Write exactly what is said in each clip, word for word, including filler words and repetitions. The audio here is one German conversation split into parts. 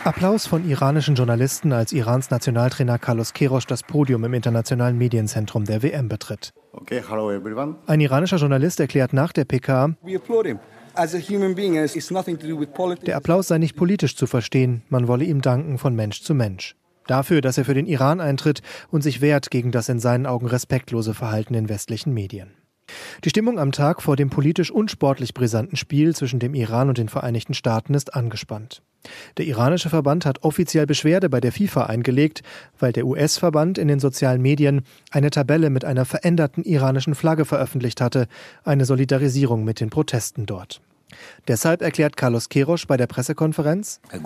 Applaus von iranischen Journalisten, als Irans Nationaltrainer Carlos Queiroz das Podium im internationalen Medienzentrum der W M betritt. Okay, hello everyone. Ein iranischer Journalist erklärt nach der P K, der Applaus sei nicht politisch zu verstehen, man wolle ihm danken von Mensch zu Mensch. Dafür, dass er für den Iran eintritt und sich wehrt gegen das in seinen Augen respektlose Verhalten in westlichen Medien. Die Stimmung am Tag vor dem politisch unsportlich brisanten Spiel zwischen dem Iran und den Vereinigten Staaten ist angespannt. Der iranische Verband hat offiziell Beschwerde bei der FIFA eingelegt, weil der U S-Verband in den sozialen Medien eine Tabelle mit einer veränderten iranischen Flagge veröffentlicht hatte, eine Solidarisierung mit den Protesten dort. Deshalb erklärt Carlos Queiroz bei der Pressekonferenz, er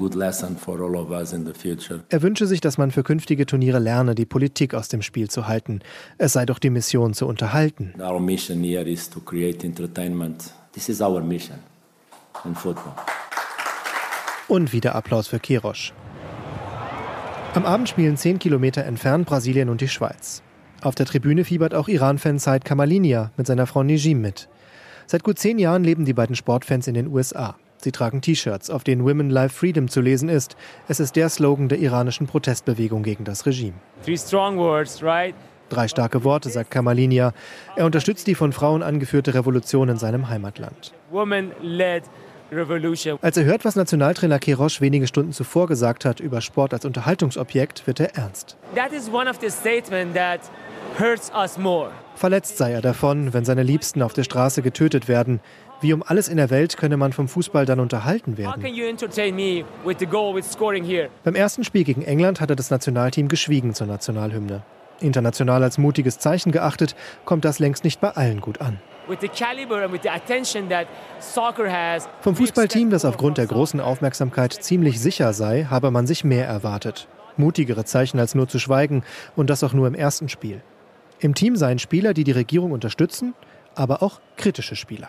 wünsche sich, dass man für künftige Turniere lerne, die Politik aus dem Spiel zu halten. Es sei doch die Mission zu unterhalten. Our mission here is to create entertainment. This is our mission in football. Und wieder Applaus für Queiroz. Am Abend spielen zehn Kilometer entfernt Brasilien und die Schweiz. Auf der Tribüne fiebert auch Iran-Fan Said Kamalinia mit seiner Frau Nejim mit. Seit gut zehn Jahren leben die beiden Sportfans in den U S A. Sie tragen T-Shirts, auf denen Women Live Freedom zu lesen ist. Es ist der Slogan der iranischen Protestbewegung gegen das Regime. Three strong words, right? Drei starke Worte, sagt Kamalinia. Er unterstützt die von Frauen angeführte Revolution in seinem Heimatland. Woman-led revolution. Als er hört, was Nationaltrainer Queiroz wenige Stunden zuvor gesagt hat über Sport als Unterhaltungsobjekt, wird er ernst. That is one of the statements that hurts us more. Verletzt sei er davon, wenn seine Liebsten auf der Straße getötet werden. Wie um alles in der Welt könne man vom Fußball dann unterhalten werden. Beim ersten Spiel gegen England hatte das Nationalteam geschwiegen zur Nationalhymne. International als mutiges Zeichen geachtet, kommt das längst nicht bei allen gut an. Vom Fußballteam, das aufgrund der großen Aufmerksamkeit ziemlich sicher sei, habe man sich mehr erwartet. Mutigere Zeichen als nur zu schweigen, und das auch nur im ersten Spiel. Im Team seien Spieler, die die Regierung unterstützen, aber auch kritische Spieler.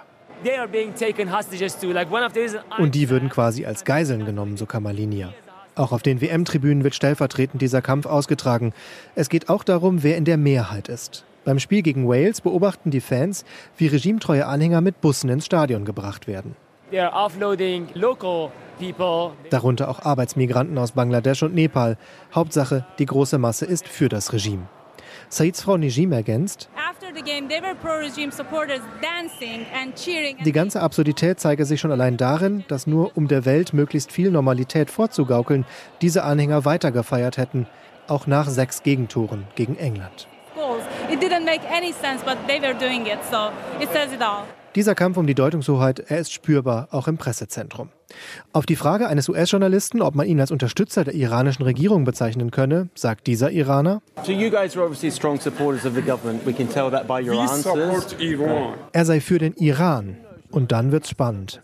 Und die würden quasi als Geiseln genommen, so Kamalinia. Auch auf den W M-Tribünen wird stellvertretend dieser Kampf ausgetragen. Es geht auch darum, wer in der Mehrheit ist. Beim Spiel gegen Wales beobachten die Fans, wie regimetreue Anhänger mit Bussen ins Stadion gebracht werden. Darunter auch Arbeitsmigranten aus Bangladesch und Nepal. Hauptsache, die große Masse ist für das Regime. Saids Frau Nejim ergänzt, die ganze Absurdität zeige sich schon allein darin, dass nur um der Welt möglichst viel Normalität vorzugaukeln, diese Anhänger weitergefeiert hätten, auch nach sechs Gegentoren gegen England. Dieser Kampf um die Deutungshoheit, er ist spürbar, auch im Pressezentrum. Auf die Frage eines U S-Journalisten, ob man ihn als Unterstützer der iranischen Regierung bezeichnen könne, sagt dieser Iraner, er sei für den Iran. Und dann wird's spannend.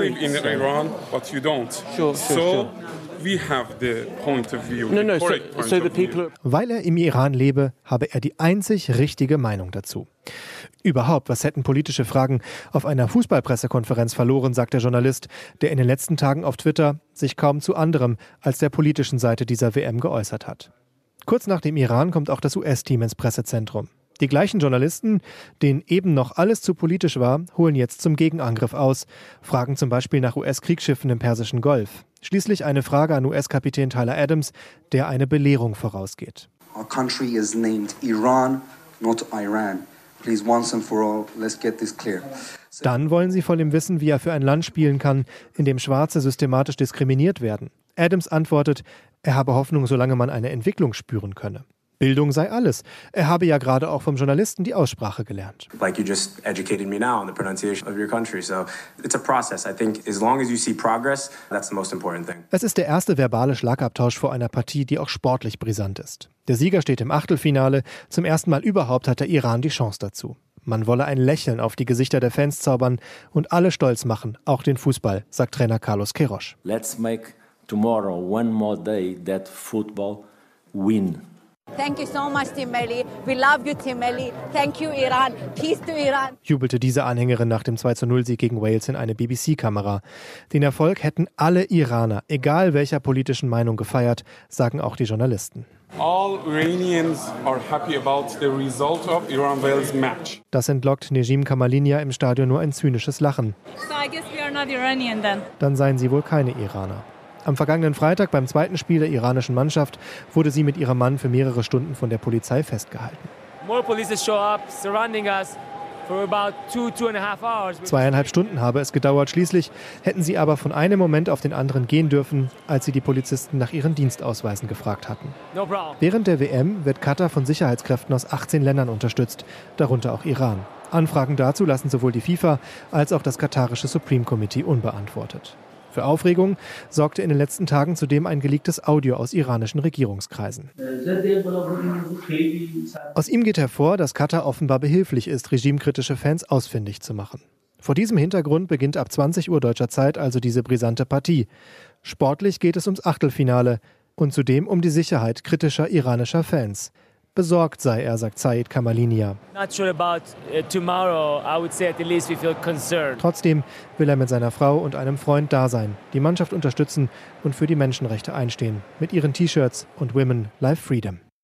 Weil er im Iran lebe, habe er die einzig richtige Meinung dazu. Überhaupt, was hätten politische Fragen auf einer Fußballpressekonferenz verloren, sagt der Journalist, der in den letzten Tagen auf Twitter sich kaum zu anderem als der politischen Seite dieser W M geäußert hat. Kurz nach dem Iran kommt auch das U S-Team ins Pressezentrum. Die gleichen Journalisten, denen eben noch alles zu politisch war, holen jetzt zum Gegenangriff aus, fragen zum Beispiel nach U S-Kriegsschiffen im Persischen Golf. Schließlich eine Frage an U S-Kapitän Tyler Adams, der eine Belehrung vorausgeht. Our country is named Iran, not Iran. Please, once and for all, let's get this clear. Dann wollen sie von ihm wissen, wie er für ein Land spielen kann, in dem Schwarze systematisch diskriminiert werden. Adams antwortet, er habe Hoffnung, solange man eine Entwicklung spüren könne. Bildung sei alles. Er habe ja gerade auch vom Journalisten die Aussprache gelernt. Like you just educated me now on the pronunciation of your country. So it's a process. I think as long as you see progress, that's the most important thing. Es ist der erste verbale Schlagabtausch vor einer Partie, die auch sportlich brisant ist. Der Sieger steht im Achtelfinale. Zum ersten Mal überhaupt hat der Iran die Chance dazu. Man wolle ein Lächeln auf die Gesichter der Fans zaubern und alle stolz machen, auch den Fußball, sagt Trainer Carlos Queiroz. Let's make tomorrow one more day that football win. Thank you so much, Team Melli. We love you, Team Melli. Thank you, Iran. Peace to Iran. Jubelte diese Anhängerin nach dem zwei zu null Sieg gegen Wales in eine B B C-Kamera. Den Erfolg hätten alle Iraner, egal welcher politischen Meinung, gefeiert, sagen auch die Journalisten. All Iranians are happy about the result of Iran-Wales match. Das entlockt Nejim Kamalinia im Stadion nur ein zynisches Lachen. So I guess we are not Iranian then. Dann seien sie wohl keine Iraner. Am vergangenen Freitag beim zweiten Spiel der iranischen Mannschaft wurde sie mit ihrem Mann für mehrere Stunden von der Polizei festgehalten. More police show up, surrounding us for about two, two and a half hours. Zweieinhalb Stunden habe es gedauert. Schließlich hätten sie aber von einem Moment auf den anderen gehen dürfen, als sie die Polizisten nach ihren Dienstausweisen gefragt hatten. No problem. Während der W M wird Katar von Sicherheitskräften aus achtzehn Ländern unterstützt, darunter auch Iran. Anfragen dazu lassen sowohl die FIFA als auch das katarische Supreme Committee unbeantwortet. Für Aufregung sorgte in den letzten Tagen zudem ein geleaktes Audio aus iranischen Regierungskreisen. Aus ihm geht hervor, dass Katar offenbar behilflich ist, regimekritische Fans ausfindig zu machen. Vor diesem Hintergrund beginnt ab zwanzig Uhr deutscher Zeit also diese brisante Partie. Sportlich geht es ums Achtelfinale und zudem um die Sicherheit kritischer iranischer Fans. Besorgt sei er, sagt Said Kamalinia. Not sure about uh, tomorrow. I would say at least we feel concerned. Trotzdem will er mit seiner Frau und einem Freund da sein, die Mannschaft unterstützen und für die Menschenrechte einstehen. Mit ihren T-Shirts und Women Live Freedom.